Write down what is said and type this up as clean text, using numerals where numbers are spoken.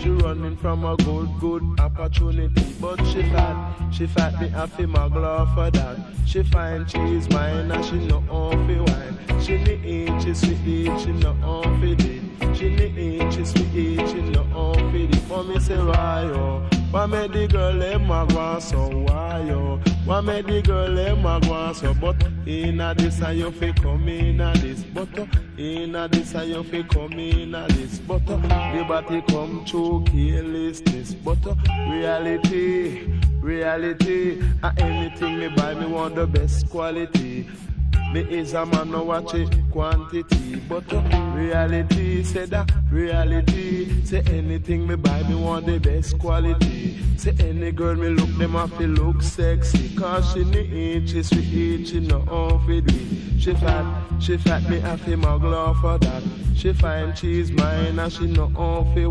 She running from a good opportunity. But she fat, me have to muggle off for that. She find she's mine and she no off fi wine. She need she sweet, she no off fi it. She need she sweet, she no off fi it. For me say why yo? Why make the girl let my go so why yo? Why make the girl let my go so? But inna this and you fi come inna this. But inna this and you fi come inna this. But the body come through carelessness. But reality, anything me buy me want the best quality. Me is a man no watch it quantity. But reality, say that reality. Say anything me buy me want the best quality. Say any girl me look them have to look sexy. Cause she need, she sweet, she no off it. She fat, me have to muggle off for that. She find she's mine and she no off it.